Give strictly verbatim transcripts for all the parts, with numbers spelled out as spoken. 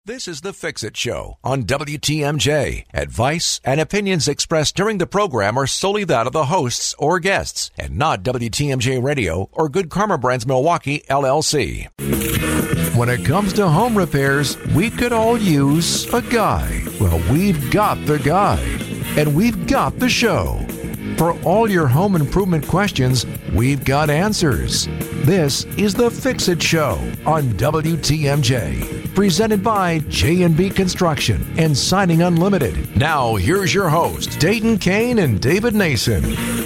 This is the Fix-It Show on W T M J. Advice and opinions expressed during the program are solely that of the hosts or guests and not W T M J Radio or Good Karma Brands Milwaukee, L L C. When it comes to home repairs, we could all use a guy. Well, we've got the guy. And we've got the show. For all your home improvement questions, we've got answers. This is the Fix-It Show on W T M J. Presented by J and B Construction and Siding Unlimited. Now, here's your host, Dayton Kane and David Nason.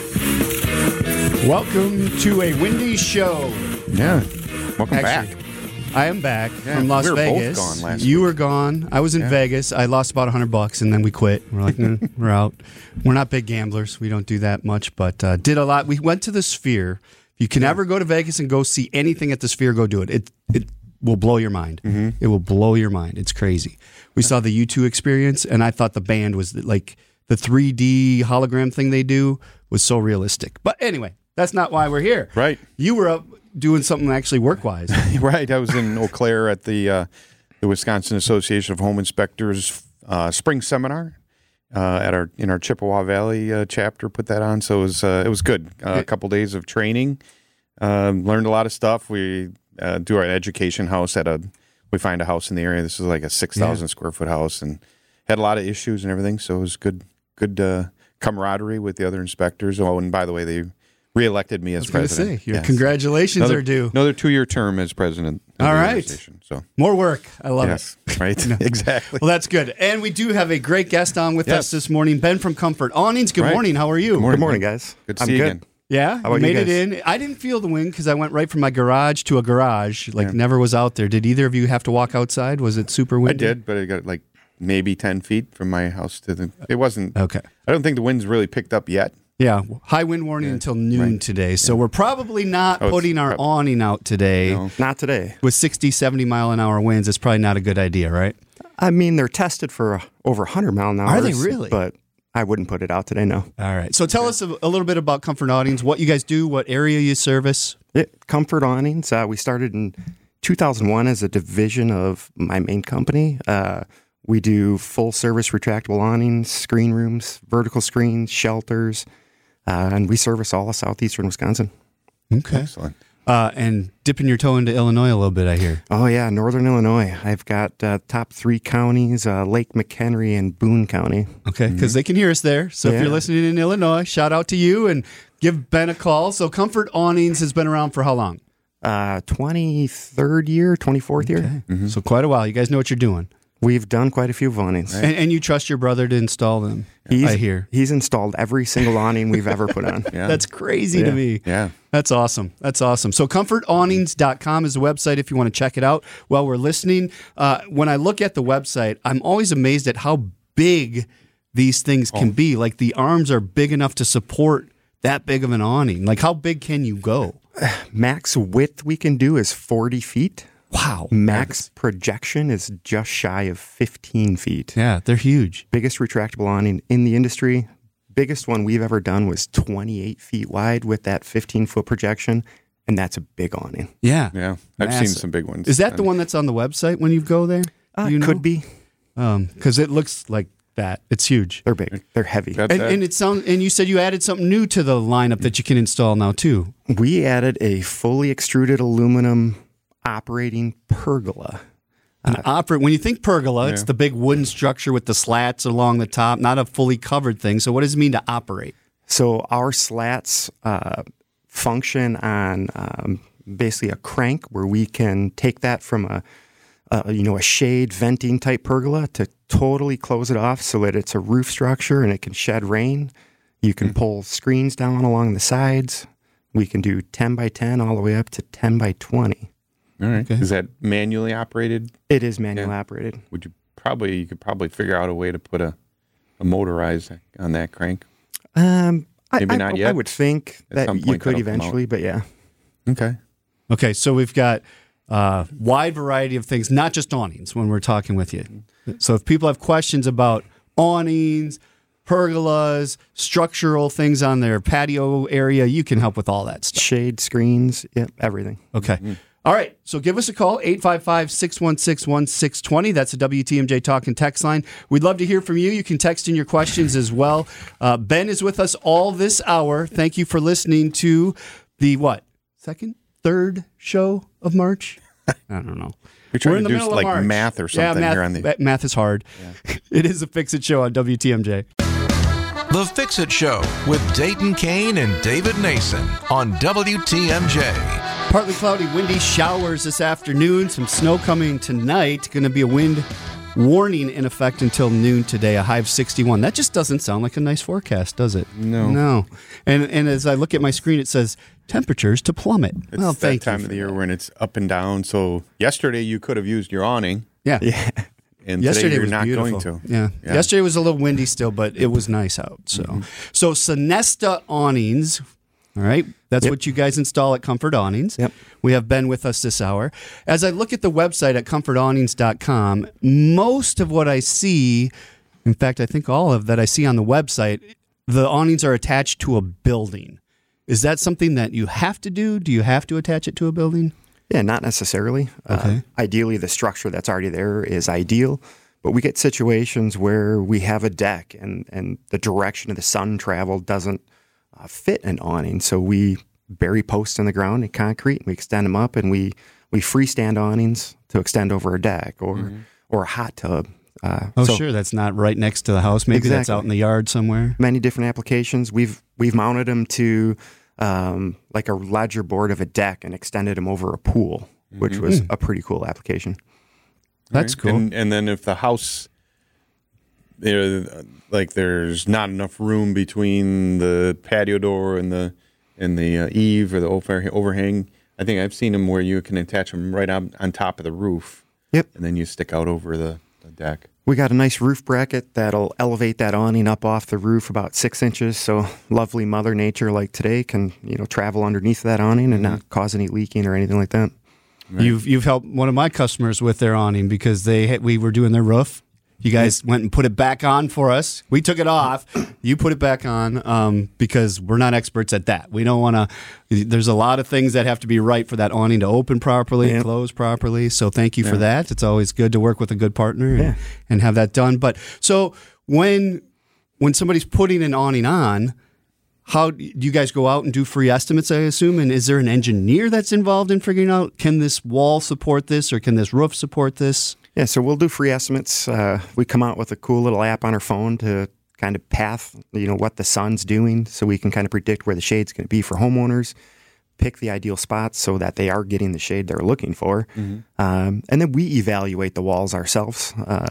Welcome to a windy show. Yeah. Welcome Actually, back. I am back Yeah, from Las we were Vegas. both gone last you week. were gone. I was in Yeah. Vegas. I lost about one hundred bucks, and then we quit. We're like, mm, we're out. We're not big gamblers. We don't do that much, but uh, did a lot. We went to the Sphere. If you can ever go to Vegas and go see anything at the Sphere, go do it. It it will blow your mind. Mm-hmm. It will blow your mind. It's crazy. We saw the U two experience, and I thought the band was like the three D hologram thing they do was so realistic. But anyway, that's not why we're here. Right. You were up doing something actually work-wise. Right. I was in Eau Claire at the uh, the Wisconsin Association of Home Inspectors uh, spring seminar uh, at our in our Chippewa Valley uh, chapter. Put that on, so it was uh, it was good. Uh, a couple days of training, um, learned a lot of stuff. We uh, do our education house at a. We find a house in the area. This is like a six thousand yeah. square foot house, and had a lot of issues and everything. So it was good, good uh, camaraderie with the other inspectors. Oh, and by the way, they reelected me as I was president. Say, your yes. congratulations another, are due. Another two-year term as president. Of All the right. organization, so more work. I love yes, it. Right. No. Exactly. Well, that's good. And we do have a great guest on with yes. us this morning, Ben from Comfort Awnings. Good right. morning. How are you? Good morning, Good morning guys. Good to I'm see you good. again. Yeah, How about you made you it guys? in. I didn't feel the wind because I went right from my garage to a garage. Like Yeah. never was out there. Did either of you have to walk outside? Was it super windy? I did, but I got like maybe ten feet from my house to the. It wasn't. Okay. I don't think the wind's really picked up yet. Yeah, high wind warning Yeah. until noon Right. today. So we're probably not Oh, it's putting our prob- awning out today. No. Not today. With sixty, seventy mile an hour winds. It's probably not a good idea, right? I mean, they're tested for uh, over one hundred mile an hour. Are they really? But I wouldn't put it out today, no. All right. So tell us a, a little bit about Comfort Awnings, what you guys do, what area you service. It, Comfort Awnings, uh, we started in two thousand one as a division of my main company. Uh, we do full-service retractable awnings, screen rooms, vertical screens, shelters, uh, and we service all of southeastern Wisconsin. Okay. Excellent. Uh, and dipping your toe into Illinois a little bit, I hear. Oh, yeah, northern Illinois. I've got uh, top three counties, uh, Lake McHenry and Boone County. Okay, because they can hear us there. So if Yeah. you're listening in Illinois, shout out to you and give Ben a call. So Comfort Awnings has been around for how long? Uh, twenty-third year, twenty-fourth year. Okay. So quite a while. You guys know what you're doing. We've done quite a few awnings. And, and you trust your brother to install them, He's, I hear. He's installed every single awning we've ever put on. Yeah. That's crazy to Yeah. me. yeah. That's awesome. That's awesome. So comfort awnings dot com is the website if you want to check it out while we're listening. Uh, when I look at the website, I'm always amazed at how big these things can Oh. be. Like the arms are big enough to support that big of an awning. Like how big can you go? Max width we can do is forty feet. Wow. Max projection is just shy of fifteen feet. Yeah, they're huge. Biggest retractable awning in the industry. Biggest one we've ever done was twenty-eight feet wide with that fifteen foot projection. And that's a big awning. Yeah. Yeah. I've Massive. seen some big ones. Is that the And- one that's on the website when you go there? Uh, Do you know? Could be. Because it looks like that. It's huge. They're big. They're heavy. That- And, that- and it sounds. And you said you added something new to the lineup that you can install now too. We added a fully extruded aluminum operating pergola. An opera. When you think pergola, it's Yeah. the big wooden structure with the slats along the top, not a fully covered thing. So, what does it mean to operate? So our slats uh, function on um, basically a crank where we can take that from a, a you know a shade venting type pergola to totally close it off so that it's a roof structure and it can shed rain. You can pull screens down along the sides. We can do ten by ten all the way up to ten by twenty. All right. Okay. Is that manually operated? It is manual Yeah. operated. Would you probably you could probably figure out a way to put a, a motorized on that crank? Um, I, Maybe I, not I yet. would think At that some you point could that'll come eventually, but yeah. Okay. Okay, so we've got a wide variety of things, not just awnings when we're talking with you. So, if people have questions about awnings, pergolas, structural things on their patio area, you can help with all that stuff. Shade screens, yep, everything. Okay. All right, so give us a call, eight five five, six one six, one six two zero. That's the W T M J Talk and Text line. We'd love to hear from you. You can text in your questions as well. Uh, Ben is with us all this hour. Thank you for listening to the, what, second, third show of March? I don't know. You're trying We're in to the do middle of like March. math or something yeah, math, here on the. Math is hard. Yeah. It is a Fix-It show on W T M J. The Fix-It Show with Dayton Kane and David Nason on W T M J. Partly cloudy, windy showers this afternoon. Some snow coming tonight. Going to be a wind warning in effect until noon today. A high of sixty-one. That just doesn't sound like a nice forecast, does it? No. No. And and as I look at my screen, it says temperatures to plummet. It's well, that thank time you of the for year that. when it's up and down. So yesterday you could have used your awning, Yeah. Yeah. and Yesterday today you're was not beautiful. going to. Yeah. Yeah. Yesterday was a little windy still, but it was nice out. So, Mm-hmm. so Sonesta awnings. All right. That's Yep. what you guys install at Comfort Awnings. Yep. We have Ben with us this hour. As I look at the website at comfort awnings dot com, most of what I see, in fact, I think all of that I see on the website, the awnings are attached to a building. Is that something that you have to do? Do you have to attach it to a building? Yeah, not necessarily. Okay. Uh, ideally, the structure that's already there is ideal, but we get situations where we have a deck and, and the direction of the sun travel doesn't uh, fit an awning. So we bury posts in the ground in concrete, and we extend them up, and we, we freestand awnings to extend over a deck or Mm-hmm. or a hot tub. Uh, Oh, so sure. That's not right next to the house. Maybe that's Exactly. out in the yard somewhere. Many different applications. We've we've mounted them to um, like a ledger board of a deck and extended them over a pool, which Mm-hmm. was a pretty cool application. That's Right? cool. And, and then if the house, there, like there's not enough room between the patio door and the and the uh, eave or the over- overhang, I think I've seen them where you can attach them right on, on top of the roof. Yep. And then you stick out over the, the deck. We got a nice roof bracket that'll elevate that awning up off the roof about six inches. So lovely Mother Nature like today can, you know, travel underneath that awning and not cause any leaking or anything like that. You've you've helped one of my customers with their awning because they had, we were doing their roof. You guys went and put it back on for us. We took it off. You put it back on um, because we're not experts at that. We don't want to. There's a lot of things that have to be right for that awning to open properly, Yep. close properly. So thank you for that. It's always good to work with a good partner and, Yeah. and have that done. But so when when somebody's putting an awning on, how do you guys go out and do free estimates, I assume? And is there an engineer that's involved in figuring out, can this wall support this or can this roof support this? Yeah, so we'll do free estimates. Uh, we come out with a cool little app on our phone to kind of path, you know, what the sun's doing, so we can kind of predict where the shade's going to be for homeowners, pick the ideal spots so that they are getting the shade they're looking for, um, and then we evaluate the walls ourselves. Uh,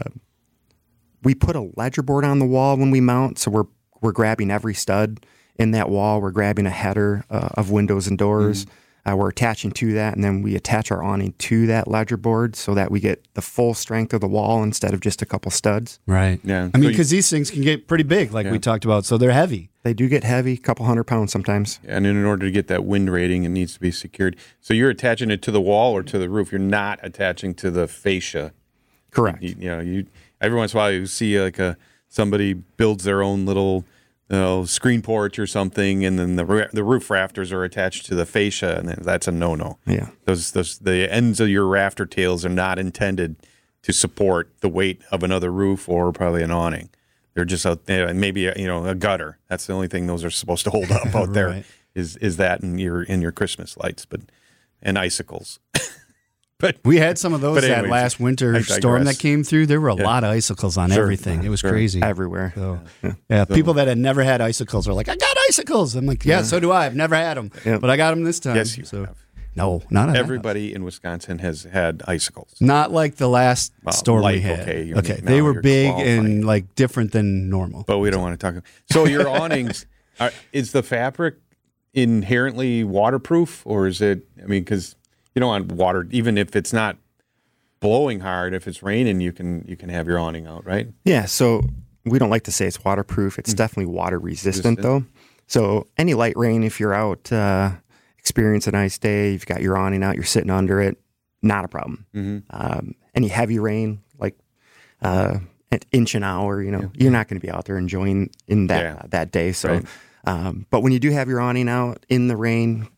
we put a ledger board on the wall when we mount, so we're we're grabbing every stud in that wall. We're grabbing a header uh, of windows and doors. Uh, we're attaching to that, and then we attach our awning to that ledger board so that we get the full strength of the wall instead of just a couple studs. Right. Yeah. I mean, So you- because these things can get pretty big, like we Yeah. talked about, so they're heavy. They do get heavy, a couple hundred pounds sometimes. And in order to get that wind rating, it needs to be secured. So you're attaching it to the wall or to the roof. You're not attaching to the fascia. Correct. You, you know, you every once in a while you see like a somebody builds their own little you know, screen porch or something, and then the ra- the roof rafters are attached to the fascia, and then that's a no no. Yeah. Those those the ends of your rafter tails are not intended to support the weight of another roof or probably an awning. They're just a, maybe a, you know a gutter. That's the only thing those are supposed to hold up out there. Right. Is is that in your in your Christmas lights, but and icicles. But We had some of those But that anyways, last winter I storm digress. that came through. There were a Yeah. lot of icicles on Sure. everything. It was Sure. crazy. Everywhere. So, yeah, people that had never had icicles are like, I got icicles. I'm like, yeah, so do I. I've never had them, Yeah. but I got them this time. yes, you so, have. No, not a Everybody in Wisconsin has had icicles. Not like the last Well, storm like, we had. okay, you're- okay, now they were you're big qualifying. and like different than normal. But we don't want to talk. So your awnings, are, is the fabric inherently waterproof, or is it? I mean, because you don't want water, even if it's not blowing hard. If it's raining, you can you can have your awning out, right? Yeah, so we don't like to say it's waterproof. It's definitely water resistant, Resistant. though. So any light rain, if you're out uh, experience a nice day, you've got your awning out, you're sitting under it, not a problem. Um, any heavy rain, like uh, an inch an hour, you know, you're not going to be out there enjoying in that Yeah. that day. So, Right. um, but when you do have your awning out in the rain,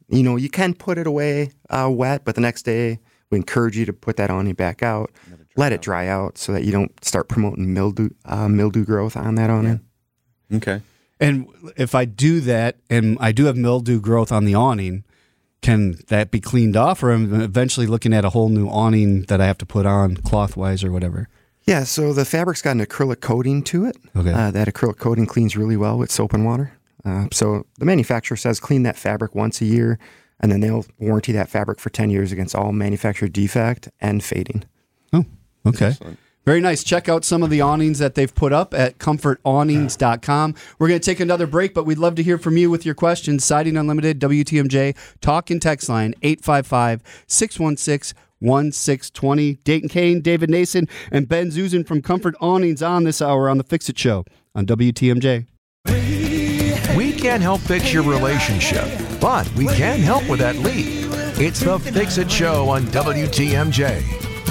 you know, you can put it away uh, wet, but the next day we encourage you to put that awning back out, let it dry, let it dry out. out so that you don't start promoting mildew, uh, mildew growth on that awning. Yeah. Okay. And if I do that and I do have mildew growth on the awning, can that be cleaned off, or am I eventually looking at a whole new awning that I have to put on cloth-wise or whatever? Yeah, so the fabric's got an acrylic coating to it. Okay. Uh, that acrylic coating cleans really well with soap and water. Uh, so the manufacturer says clean that fabric once a year, and then they'll warranty that fabric for ten years against all manufacturer defect and fading. Oh, okay. Excellent. Very nice. Check out some of the awnings that they've put up at comfort awnings dot com. We're going to take another break, but we'd love to hear from you with your questions. Siding Unlimited, W T M J, talk and text line eight five five, six one six, one six two zero. Dayton Kane, David Nason, and Ben Zuzan from Comfort Awnings on this hour on The Fix-It Show on W T M J. We can't help fix your relationship, but we can help with that leak. It's The Fix-It Show on W T M J.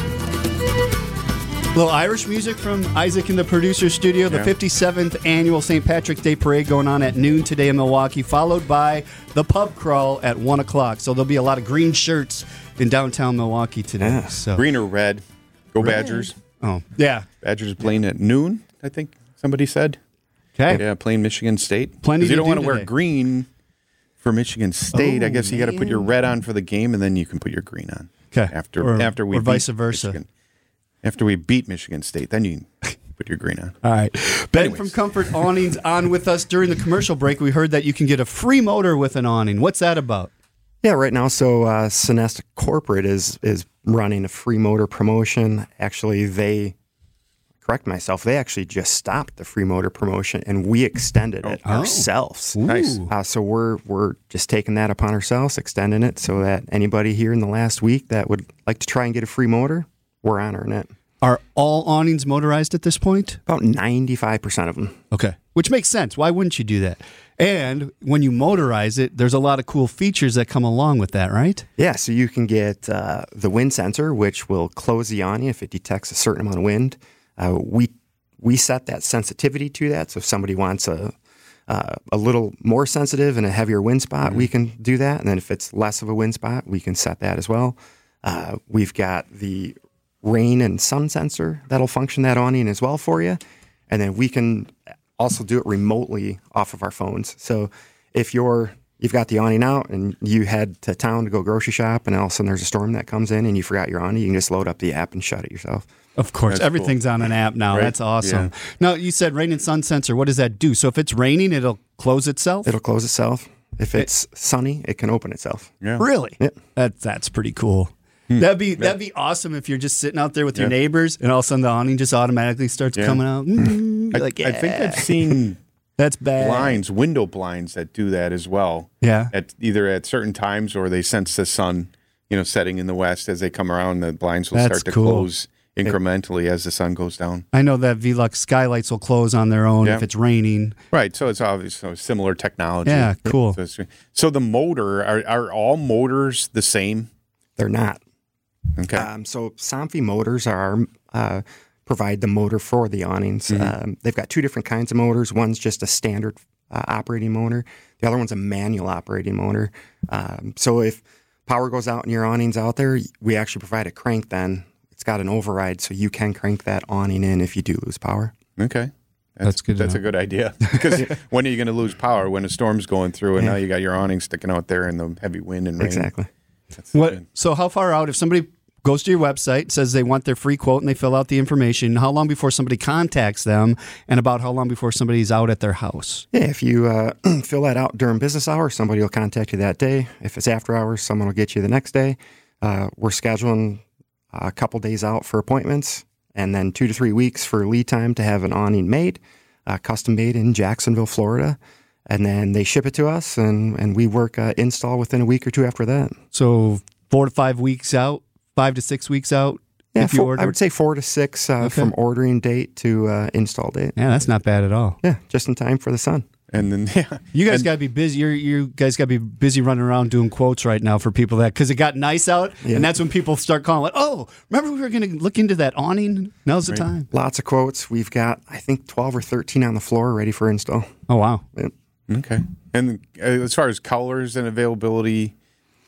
Little Irish music from Isaac in the producer studio. The Yeah. fifty-seventh annual Saint Patrick's Day Parade going on at noon today in Milwaukee, followed by the pub crawl at one o'clock. So there'll be a lot of green shirts in downtown Milwaukee today. Yeah. So. Green or red? Go Badgers. Oh, yeah. Badgers playing at noon, I think somebody said. Okay. Yeah, playing Michigan State. Plenty 'Cause you to don't do want to wear today. green for Michigan State. Oh, I guess you got to put your red on for the game, and then you can put your green on. Okay. After Or- after we or beat vice versa. Michigan. After we beat Michigan State, then you can put your green on. All right. Ben Anyways. from Comfort Awnings on with us during the commercial break. We heard that you can get a free motor with an awning. What's that about? Yeah, right now, so uh, Sonesta Corporate is is running a free motor promotion. Actually, they, correct myself, they actually just stopped the free motor promotion, and we extended it Oh. ourselves. Nice. Ooh. Uh, so we're we're just taking that upon ourselves, extending it, so that anybody here in the last week that would like to try and get a free motor, we're honoring it. Are all awnings motorized at this point? About ninety-five percent of them. Okay. Which makes sense. Why wouldn't you do that? And when you motorize it, there's a lot of cool features that come along with that, right? Yeah, so you can get uh, the wind sensor, which will close the awning if it detects a certain amount of wind. Uh, we we set that sensitivity to that. So if somebody wants a uh, a little more sensitive and a heavier wind spot, mm-hmm. we can do that. And then if it's less of a wind spot, we can set that as well. Uh, we've got the rain and sun sensor that'll function that awning as well for you. And then we can also do it remotely off of our phones. So if you're you've got the awning out and you head to town to go grocery shop, and all of a sudden there's a storm that comes in and you forgot your awning, you can just load up the app and shut it yourself. Of course. That's Everything's on an app now. Right? That's awesome. Yeah. Now, you said rain and sun sensor. What does that do? So if it's raining, it'll close itself? It'll close itself. If it's sunny, it can open itself. Yeah. Really? Yeah. That, that's pretty cool. That'd be that'd be awesome if you're just sitting out there with your Yeah. neighbors and all of a sudden the awning just automatically starts Yeah. coming out. Mm, I, you're like, yeah, I think I've seen that's bad. blinds, window blinds that do that as well. Yeah. At either at certain times or they sense the sun, you know, setting in the west as they come around. The blinds will That's start to cool. close incrementally as the sun goes down. I know that Velux skylights will close on their own Yeah. if it's raining. Right. So it's obviously similar technology. Yeah, cool. So, it's- so the motor are are all motors the same? They're not. Okay. Um, so Somfy Motors are uh, provide the motor for the awnings. Mm-hmm. Um, they've got two different kinds of motors. One's just a standard uh, operating motor. The other one's a manual operating motor. Um, so if power goes out and your awning's out there, we actually provide a crank then. It's got an override, so you can crank that awning in if you do lose power. Okay. That's good to That's know. a good idea because when are you going to lose power? When a storm's going through and Yeah. now you got your awning sticking out there in the heavy wind and rain. Exactly. That's What? good. So how far out, if somebody goes to your website, says they want their free quote and they fill out the information, how long before somebody contacts them, and about how long before somebody's out at their house? Yeah, if you uh, fill that out during business hours, somebody will contact you that day. If it's after hours, someone will get you the next day. Uh, we're scheduling a couple days out for appointments, and then two to three weeks for lead time to have an awning made, uh, custom made in Jacksonville, Florida. And then they ship it to us, and, and we work uh, install within a week or two after that. So four to five weeks out, five to six weeks out Yeah, if you four, order? I would say four to six uh, Okay. from ordering date to uh, install date. Yeah, that's not bad at all. Yeah, just in time for the sun. And then, yeah. You guys And- got to be busy. You're, you guys got to be busy running around doing quotes right now for people that because it got nice out, Yeah. and that's when people start calling. Like, oh, remember we were going to look into that awning? Now's the time. Lots of quotes. We've got, I think, twelve or thirteen on the floor ready for install. Oh wow. Yeah. Okay. And uh, as far as colors and availability,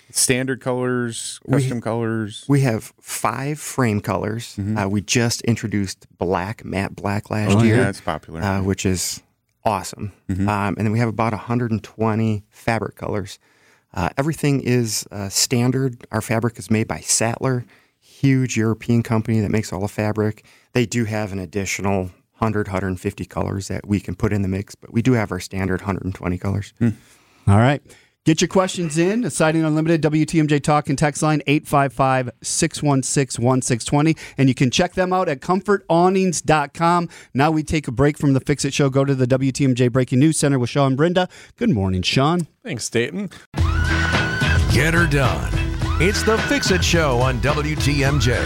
Standard colors, We- custom colors. We have five frame colors. Mm-hmm. Uh, we just introduced black, matte black last Oh, year, yeah, it's popular. uh, which is awesome. Mm-hmm. Um, and then we have about one hundred twenty fabric colors. Uh, everything is uh, standard. Our fabric is made by Sattler, huge European company that makes all the fabric. They do have an additional one hundred, one hundred fifty colors that we can put in the mix, but we do have our standard one hundred twenty colors. Hmm. All right. Get your questions in. The Siding Unlimited W T M J Talk and Text line eight five five, six one six, one six two zero. And you can check them out at comfort awnings dot com. Now we take a break from the Fix It Show. Go to the W T M J Breaking News Center with Sean and Brenda. Good morning, Sean. Thanks, Dayton. Get her done. It's the Fix It Show on W T M J.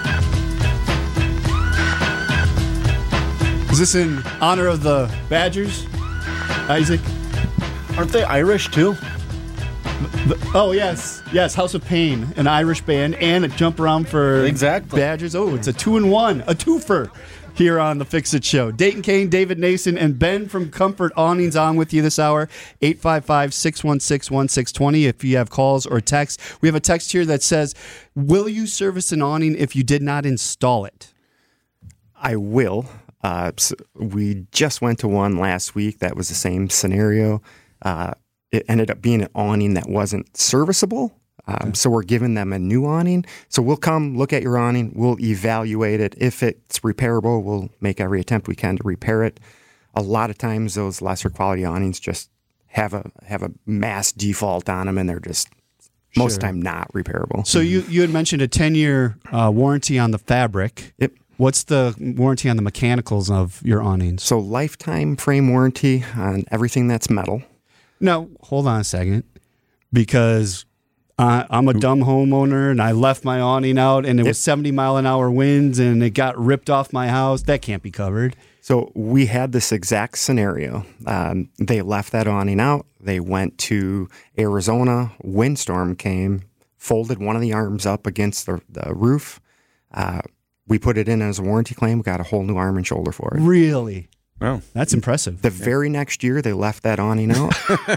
Is this in honor of the Badgers, Isaac? Aren't they Irish too? Oh, yes. Yes, House of Pain, an Irish band, and a jump around for Exactly. Badgers. Oh, it's a two and one, a twofer here on the Fix It Show. Dayton Kane, David Nason, and Ben from Comfort Awnings on with you this hour. eight five five, six one six, one six two zero if you have calls or texts. We have a text here that says, will you service an awning if you did not install it? I will. Uh, so we just went to one last week that was the same scenario. Uh, it ended up being an awning that wasn't serviceable. Um, okay. So we're giving them a new awning. So we'll come look at your awning. We'll evaluate it. If it's repairable, we'll make every attempt we can to repair it. A lot of times those lesser quality awnings just have a have a mass default on them, and they're just most of the time not repairable. So you, you had mentioned a ten-year uh, warranty on the fabric. Yep. What's the warranty on the mechanicals of your awnings? So lifetime frame warranty on everything that's metal. No, hold on a second, because uh, I'm a dumb homeowner and I left my awning out and it was seventy mile an hour winds and it got ripped off my house. That can't be covered. So we had this exact scenario. Um, they left that awning out. They went to Arizona. Windstorm came, folded one of the arms up against the, the roof. Uh, we put it in as a warranty claim. We got a whole new arm and shoulder for it. Really? Oh, that's impressive. The very next year, they left that awning out.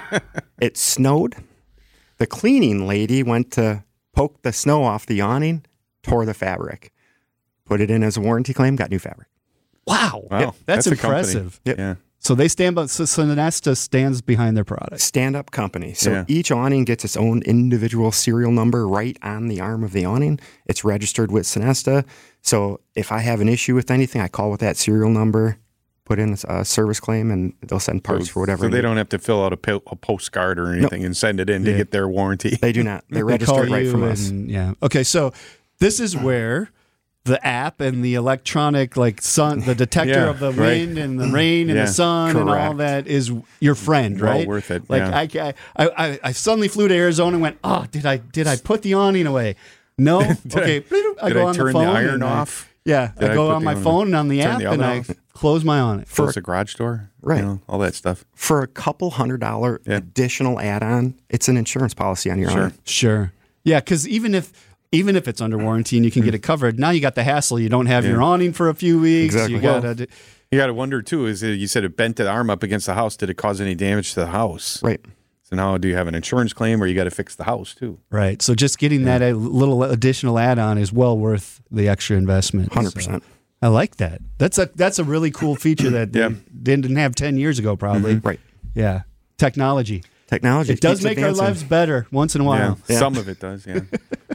It snowed. The cleaning lady went to poke the snow off the awning, tore the fabric, put it in as a warranty claim, got new fabric. Wow. Wow. Yep. That's, That's a company. impressive. Yep. yeah. So they stand by, so Sonesta stands behind their product. Stand-up company. So Yeah. each awning gets its own individual serial number right on the arm of the awning. It's registered with Sonesta. So if I have an issue with anything, I call with that serial number, put in a service claim, and they'll send parts So, for whatever. so they need. don't have to fill out a, po- a postcard or anything and send it in to Yeah. get their warranty. They do not. They They register call it right you from us. and- Yeah. Okay. So this is where the app and the electronic, like sun, the detector Yeah, of the right. wind and the rain and Yeah, the sun and all correct. that is your friend, Well right? worth it, Like yeah. I, I, I, I suddenly flew to Arizona and went, oh, did I, did I put the awning away? No. Okay. I Did go I on turn the the phone. iron and I- off? yeah. Did I I go put on the my oven- phone and on the turn app the and oven I off? close my awning. Close the garage door? Right. You know, all that stuff. For a couple hundred dollar Yeah. additional add-on, it's an insurance policy on your Sure. awning. Sure. Yeah, because even if even if it's under warranty and you can get it covered, now you got the hassle. You don't have Yeah. your awning for a few weeks. Exactly. You Well, gotta, You got to wonder, too, is it, you said it bent the arm up against the house. Did it cause any damage to the house? Right. So now do you have an insurance claim or you got to fix the house, too? right. So just getting that a little additional add-on is well worth the extra investment. one hundred So, percent. I like that. That's a that's a really cool feature that Yeah. they didn't have ten years ago, probably. Right. Yeah. Technology. Technology It does keeps make our advancing. lives better once in a while. Yeah. Yeah. Some of it does, yeah.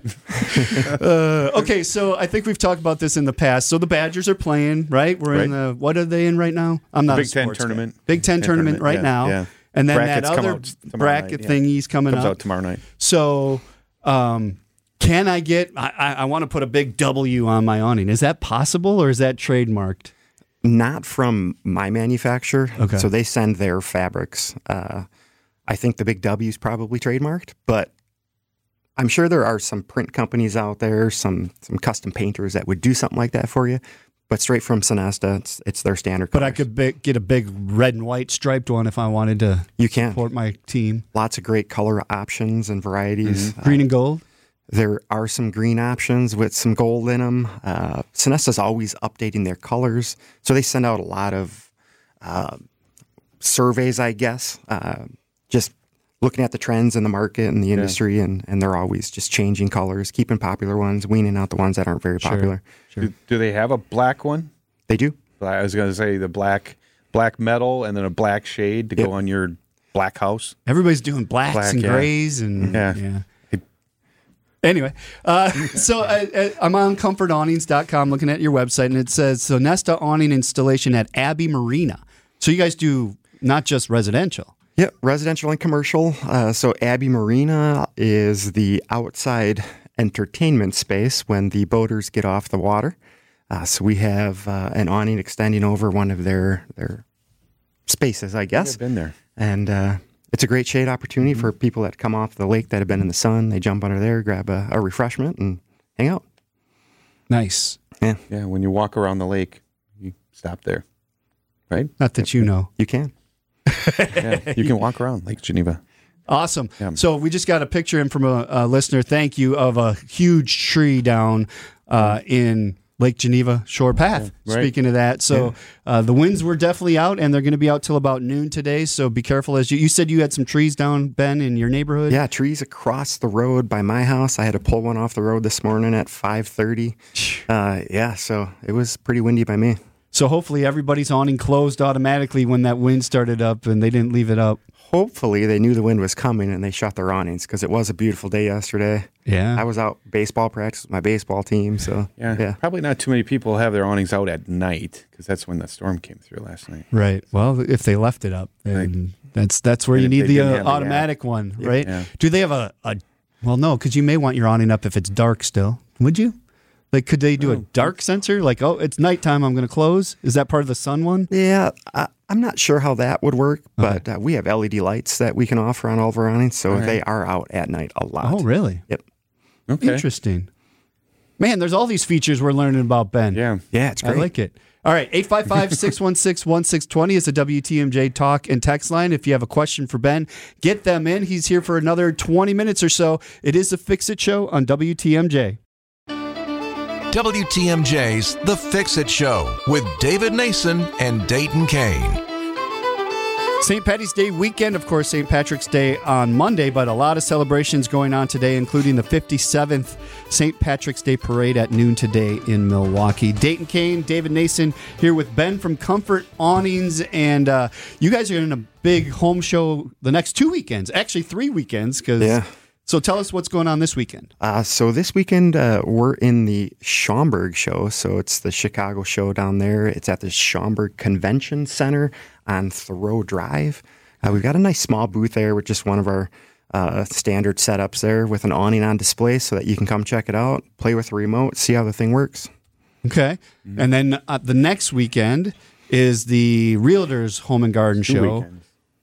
Uh, okay, so I think we've talked about this in the past. So the Badgers are playing, right? We're in Right. the what are they in right now? I'm not a Big Ten sports guy. tournament. Big Ten Yeah, tournament tournament, right yeah, now. yeah. And then Brackets that come other out tomorrow bracket night, yeah. thingy's coming Comes up. out tomorrow night. So, um, can I get? I, I, I want to put a big W on my awning. Is that possible, or is that trademarked? Not from my manufacturer. Okay. So they send their fabrics. Uh, I think the big W is probably trademarked, but I'm sure there are some print companies out there, some some custom painters that would do something like that for you. But straight from Sonesta, it's, it's their standard But I colors. could bi- get a big red and white striped one if I wanted to You can. support my team. Lots of great color options and varieties. Uh, Green and gold. There are some green options with some gold in them. Uh, Sonesta's always updating their colors, so they send out a lot of uh, surveys, I guess, uh, just looking at the trends in the market and the industry, and, and they're always just changing colors, keeping popular ones, weaning out the ones that aren't very Sure. popular. Sure. Do, do they have a black one? They do. I was going to say the black black metal and then a black shade to Yep. go on your black house. Everybody's doing blacks Black, and yeah. grays and Yeah. yeah. Anyway, uh, so I, I, I'm on comfort awnings dot com looking at your website, and it says so Nesta awning installation at Abbey Marina. So you guys do not just residential. Yep, residential and commercial. Uh, so Abbey Marina is the outside entertainment space when the boaters get off the water. Uh, so we have uh, an awning extending over one of their their spaces, I guess. I've been there. And uh, it's a great shade opportunity for people that come off the lake that have been in the sun. They jump under there, grab a, a refreshment, and hang out. Nice. Yeah, Yeah, when you walk around the lake, you stop there, right? Not that you know. you can. Yeah, you can walk around Lake Geneva. Awesome. Yeah. So we just got a picture in from a, a listener. Thank you, of a huge tree down uh, in Lake Geneva Shore Path. Yeah, right. Speaking of that, so uh, the winds were definitely out, and they're going to be out till about noon today. So be careful as you. You said you had some trees down, Ben, in your neighborhood. Yeah, trees across the road by my house. I had to pull one off the road this morning at five thirty. Uh, yeah, so it was pretty windy by me. So hopefully everybody's awning closed automatically when that wind started up, and they didn't leave it up. Hopefully they knew the wind was coming and they shut their awnings because it was a beautiful day yesterday. Yeah. I was out baseball practice with my baseball team, so Yeah, yeah. probably not too many people have their awnings out at night because that's when the storm came through last night. Right. Well, if they left it up, then that's that's where And you if need they the didn't uh, have the automatic one, right? Yeah. Do they have a, a well, no, because you may want your awning up if it's dark still. Would you? Like, could they do a dark sensor? Like, oh, it's nighttime, I'm going to close. Is that part of the sun one? Yeah, I, I'm not sure how that would work, but uh, we have L E D lights that we can offer on all of our awnings, so All right. they are out at night a lot. Oh, really? Yep. Okay. Interesting. Man, there's all these features we're learning about, Ben. Yeah. Yeah, it's I great. like it. All right, eight five five, six one six, one six two zero is a W T M J talk and text line. If you have a question for Ben, get them in. He's here for another twenty minutes or so. It is the Fix It Show on W T M J. W T M J's The Fix-It Show with David Nason and Dayton Kane. Saint Patty's Day weekend, of course, Saint Patrick's Day on Monday, but a lot of celebrations going on today, including the fifty-seventh Saint Patrick's Day Parade at noon today in Milwaukee. Dayton Kane, David Nason here with Ben from Comfort Awnings, and uh, you guys are in a big home show the next two weekends, actually three weekends. Cause, Yeah. So tell us what's going on this weekend. Uh, so this weekend, uh, we're in the Schaumburg show. So it's the Chicago show down there. It's at the Schaumburg Convention Center on Thoreau Drive. Uh, we've got a nice small booth there with just one of our uh, standard setups there with an awning on display so that you can come check it out, play with the remote, see how the thing works. Okay. Mm-hmm. And then uh, the next weekend is the Realtors Home and Garden Two Show. weekends.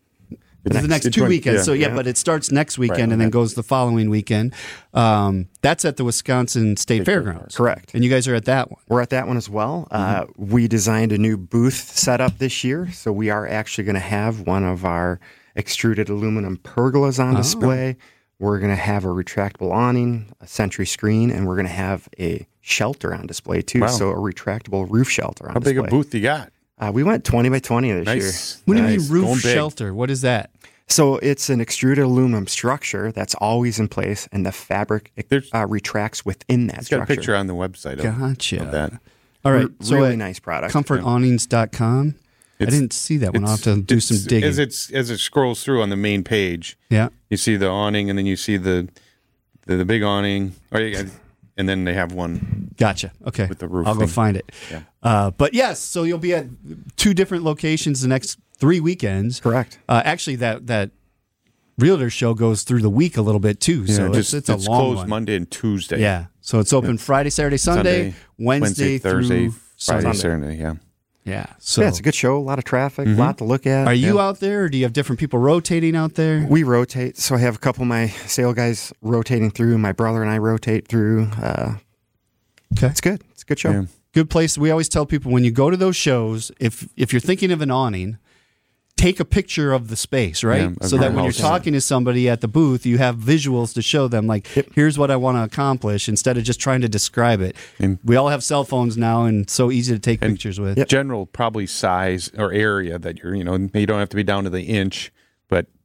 It's the next It's two one- weekends. yeah. So, yeah, Yeah. but it starts next weekend Right, and then okay. goes the following weekend. Um, that's at the Wisconsin State State Fairgrounds. Correct. And you guys are at that one. We're at that one as well. Uh, we designed a new booth setup this year, so we are actually going to have one of our extruded aluminum pergolas on display. We're going to have a retractable awning, a Sentry screen, and we're going to have a shelter on display too. Wow. So a retractable roof shelter on How big display. a booth you got? Uh, we went twenty by twenty this year. Nice. What do you Nice. mean roof Going big. shelter? What is that? So it's an extruded aluminum structure that's always in place, and the fabric There's- uh, retracts within that It's got a structure. picture on the website of, Gotcha. of that. All right. Re- So really at nice product. comfort awnings dot com. I It's- didn't see that one. I'll have to It's- do some it's- digging. As, it's, as it scrolls through on the main page, Yeah. you see the awning and then you see the the, the big awning, or you, and then they have one. Gotcha. Okay. With the roof I'll go thing. find it. Yeah. Uh, but yes, so you'll be at two different locations the next three weekends. Correct. Uh, actually, that that Realtor show goes through the week a little bit too. so just, it's, it's a long closed one. Monday and Tuesday. Yeah. So it's open Friday, Saturday, Sunday, Wednesday, Thursday, through Friday, Sunday. Saturday. Yeah. Yeah. So yeah, it's a good show. A lot of traffic, a lot to look at. are you Yeah. out there, or do you have different people rotating out there? We rotate. So I have a couple of my sale guys rotating through. My brother and I rotate through. Uh, Okay. it's good. It's a good show. Yeah. Good place. We always tell people when you go to those shows, if if you're thinking of an awning, take a picture of the space, right? Yeah, of so that our when you're house. talking to somebody at the booth, you have visuals to show them, like, here's what I want to accomplish, instead of just trying to describe it. And- we all have cell phones now, and so easy to take And- pictures with. Yep. General probably size or area that you're, you know, you don't have to be down to the inch, but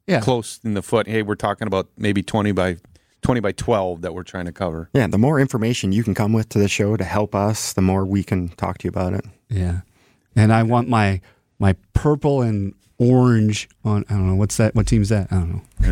Yeah. close in the foot. Hey, we're talking about maybe twenty by twenty by twelve that we're trying to cover. Yeah, the more information you can come with to the show to help us, the more we can talk to you about it. Yeah. And I want my my purple and orange on, I don't know, what's that? What team's that? I don't know. I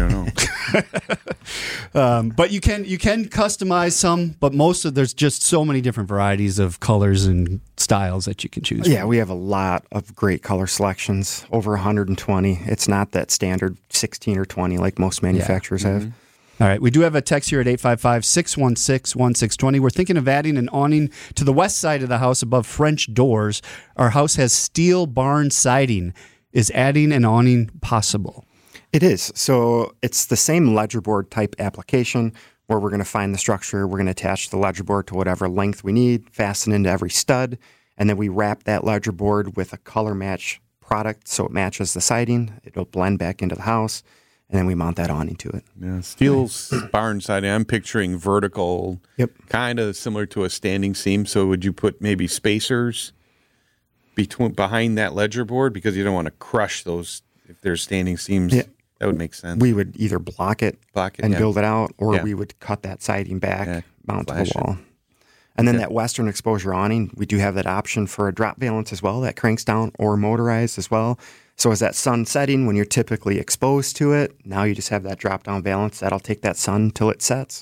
don't know. Um, but you can you can customize some, but most of there's just so many different varieties of colors and styles that you can choose. Yeah, from. we have a lot of great color selections, over one hundred twenty. It's not that standard sixteen or twenty like most manufacturers Yeah. have. Mm-hmm. All right, we do have a text here at eight five five, six one six, one six two zero. We're thinking of adding an awning to the west side of the house above French doors. Our house has steel barn siding. Is adding an awning possible? It is. So it's the same ledger board type application where we're going to find the structure. We're going to attach the ledger board to whatever length we need, fasten into every stud, and then we wrap that ledger board with a color match product so it matches the siding. It'll blend back into the house, and then we mount that awning to it. Yeah, steel's barn siding. I'm picturing vertical, Yep. kind of similar to a standing seam. So would you put maybe spacers between behind that ledger board because you don't want to crush those if there's standing seams? Yeah. That would make sense. We would either block it, Block it, and yeah. build it out, or Yeah. we would cut that siding back, Yeah, mount to flash the it. wall. And then Okay. that western exposure awning, we do have that option for a drop valance as well that cranks down, or motorized as well. So as that sun setting, when you're typically exposed to it, now you just have that drop down valance that'll take that sun until it sets.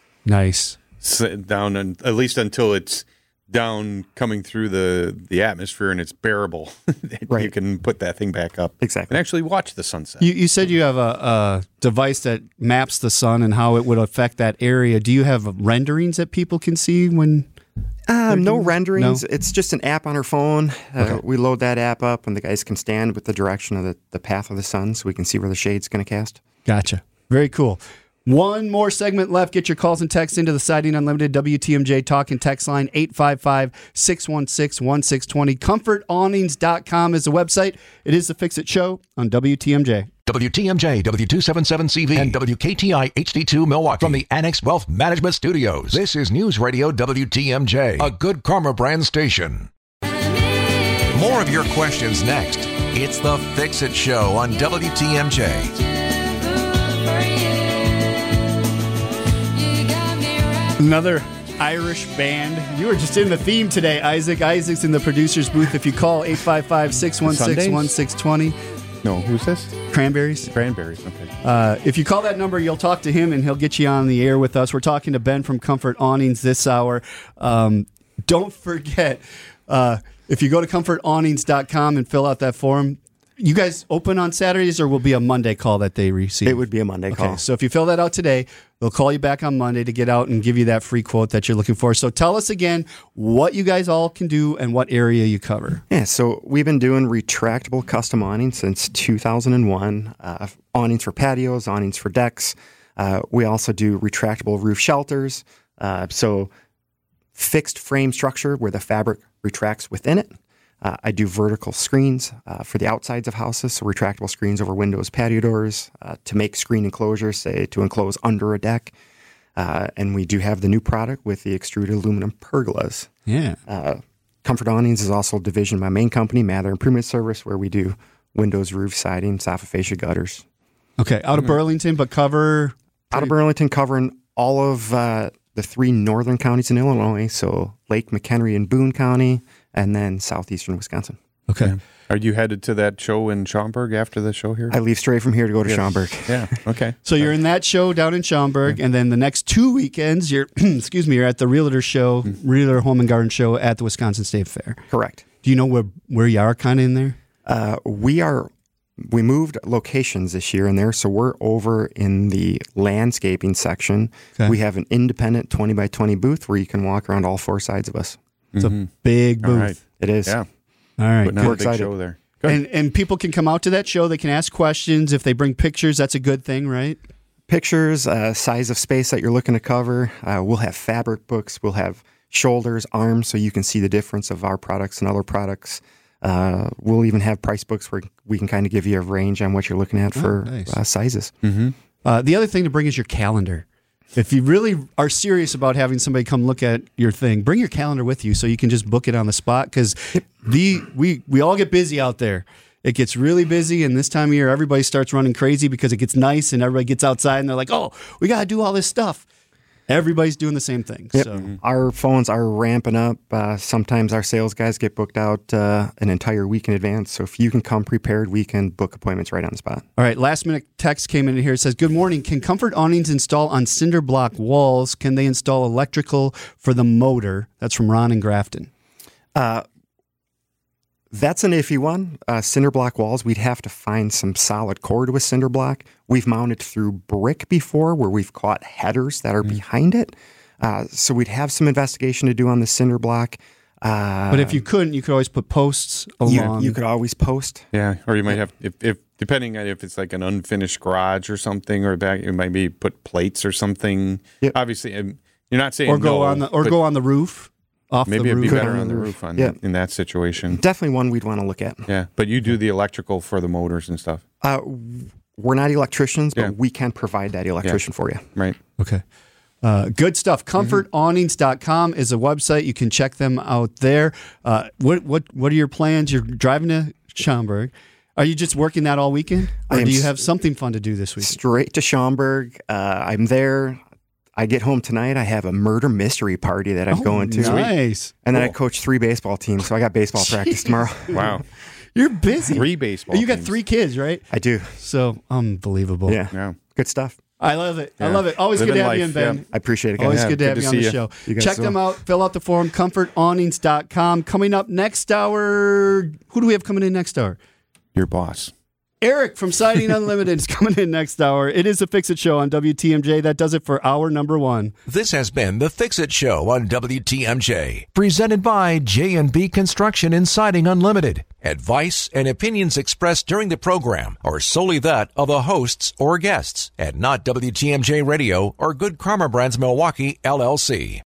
Nice. Sit down, and at least until it's down coming through the, the atmosphere and it's bearable. You Right. can put that thing back up. Exactly. And actually watch the sunset. You, you said you have a, a device that maps the sun and how it would affect that area. Do you have renderings that people can see when? Um, no doing- renderings. no? It's just an app on our phone. Uh, Okay. We load that app up, and the guys can stand with the direction of the, the path of the sun so we can see where the shade's going to cast. Gotcha. Very cool. One more segment left. Get your calls and texts into the Siding Unlimited W T M J talk and text line eight five five, six one six, one six two zero. comfort awnings dot com is the website. It is the Fix It Show on W T M J. W T M J, W two seventy-seven C V, and W K T I H D two Milwaukee from the Annex Wealth Management Studios. This is News Radio W T M J, a Good Karma brand station. More of your questions next. It's the Fix It Show on W T M J. Another Irish band. You were just in the theme today, Isaac. Isaac's in the producer's booth. If you call eight five five, six one six, one six two zero. No, who's this? Cranberries. Cranberries. Okay. Uh, if you call that number, you'll talk to him and he'll get you on the air with us. We're talking to Ben from Comfort Awnings this hour. Um, don't forget, uh, if you go to comfort awnings dot com and fill out that form, you guys open on Saturdays or will be a Monday call that they receive? It would be a Monday Okay, call. so if you fill that out today, they'll call you back on Monday to get out and give you that free quote that you're looking for. So tell us again what you guys all can do and what area you cover. Yeah, so we've been doing retractable custom awnings since two thousand one. Uh, awnings for patios, awnings for decks. Uh, we also do retractable roof shelters. Uh, so fixed frame structure where the fabric retracts within it. Uh, I do vertical screens uh, for the outsides of houses, so retractable screens over windows, patio doors, uh, to make screen enclosures, say to enclose under a deck. Uh, and we do have the new product with the extruded aluminum pergolas. Yeah. Uh, Comfort Awnings is also a division of my main company, Mather Improvement Service, where we do windows, roof, siding, soffit fascia, gutters. Okay, out of Burlington, but cover... Out of Burlington, covering all of uh, the three northern counties in Illinois, so Lake McHenry and Boone County, and then southeastern Wisconsin. Okay. Are you headed to that show in Schaumburg after the show here? I leave straight from here to go to Yes. Schaumburg. Yeah. Okay. So you're in that show down in Schaumburg, and then the next two weekends, you're excuse me, you're at the Realtor Show, Realtor Home and Garden Show at the Wisconsin State Fair. Correct. Do you know where where you are kind of in there? Uh, we are we moved locations this year in there, so we're over in the landscaping section. Okay. We have an independent twenty by twenty booth where you can walk around all four sides of us. It's a big booth. All right. It is. Yeah. All right. Putting on a We're big excited. show there. Good. And and people can come out to that show. They can ask questions. If they bring pictures, that's a good thing, right? Pictures, uh, size of space that you're looking to cover. Uh, we'll have fabric books. We'll have shoulders, arms, so you can see the difference of our products and other products. Uh, we'll even have price books where we can kind of give you a range on what you're looking at for nice. uh, sizes. Uh, the other thing to bring is your calendar. If you really are serious about having somebody come look at your thing, bring your calendar with you so you can just book it on the spot because the we we all get busy out there. It gets really busy, and this time of year, everybody starts running crazy because it gets nice, and everybody gets outside, and they're like, oh, we got to do all this stuff. Everybody's doing the same thing. Yep. So Our phones are ramping up. Uh, sometimes our sales guys get booked out uh, an entire week in advance. So if you can come prepared, we can book appointments right on the spot. All right, last minute text came in here. It says, good morning. Can Comfort Awnings install on cinder block walls? Can they install electrical for the motor? That's from Ron and Grafton. Uh, that's an iffy one. Uh, cinder block walls, we'd have to find some solid core to a cinder block. We've mounted through brick before where we've caught headers that are mm. behind it. Uh, so we'd have some investigation to do on the cinder block. Uh, but if you couldn't, you could always put posts along. You, you could always post. Yeah, or you might have, if, if depending on if it's like an unfinished garage or something, or back, you might be put plates or something. Yep. Obviously, you're not saying or go no, on the or go on the roof. Off maybe the it'd roof. be better on on the the roof. roof on Yeah. in that situation. Definitely one we'd want to look at. Yeah, but you do the electrical for the motors and stuff, Uh, we're not electricians, but Yeah. we can provide that electrician for you. right? Okay. Uh, good stuff. comfort awnings dot com is a website. You can check them out there. Uh, what what what are your plans? You're driving to Schaumburg. Are you just working that all weekend? Or I am do you s- have something fun to do this week? Straight to Schaumburg. Uh, I'm there. I get home tonight. I have a murder mystery party that I'm Oh, going to. Nice. And then I Cool. coach three baseball teams, so I got baseball practice tomorrow. Wow, You're busy. three baseball. You got teams. three kids, right? I do. So unbelievable. Yeah. Yeah. Good stuff. I love it. I Yeah. love it. Always Living good to have you life, in, Ben. yeah. I appreciate it, guys. Always Yeah, good to good have to you on see the you. show. You guys Check as them well. out. Fill out the form. comfort awnings dot com. Coming up next hour. Who do we have coming in next hour? Your boss. Eric from Siding Unlimited is coming in next hour. It is the Fix It Show on W T M J. That does it for hour number one. This has been the Fix It Show on W T M J, presented by J and B Construction and Siding Unlimited. Advice and opinions expressed during the program are solely that of the hosts or guests, and not W T M J Radio or Good Karma Brands Milwaukee, L L C.